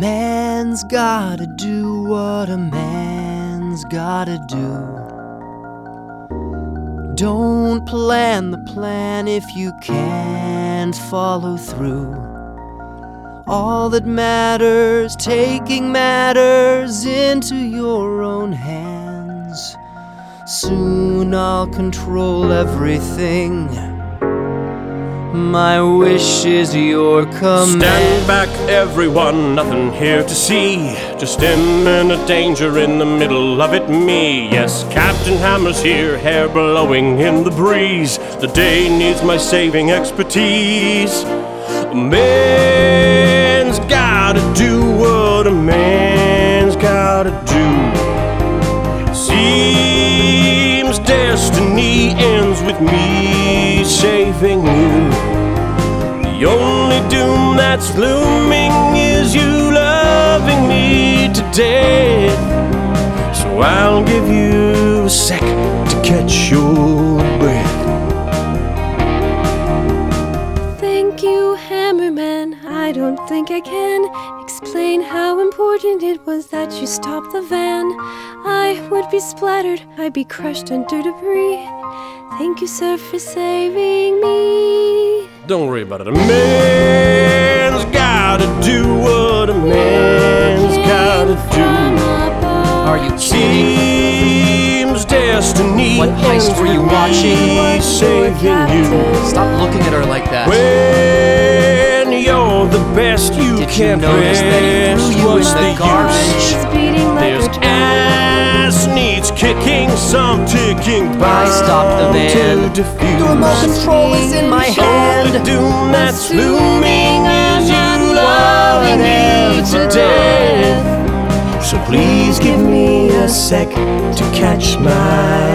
man's gotta do what a man's gotta do. Don't plan the plan if you can't follow through. All that matters, taking matters into your own hands. Soon I'll control everything. My wish is your command. Stand back, everyone, nothing here to see. Just imminent danger in the middle of it, me. Yes, Captain Hammer's here, hair blowing in the breeze. The day needs my saving expertise. A man's gotta do what a man's gotta do. Seems destiny ends with me saving you. The only doom that's looming is you loving me to death. So I'll give you a sec to catch your breath. Thank you, Hammerman. I don't think I can explain how important it was that you stopped the van. I would be splattered, I'd be crushed under debris. Thank you, sir, for saving me. Don't worry about it. A man's gotta do what a man's gotta do. Are you kidding? Seems destiny What heist were you watching? saving you. Stop looking at her like that. When you're the best, you Did you can't notice that he rest. threw you What's in the use? garbage? There's ass needs kicking, some ticking I by stopped the van. to defuse. The remote control is in my hand. The doom that's looming is you loving me to death. So please give me a sec to catch my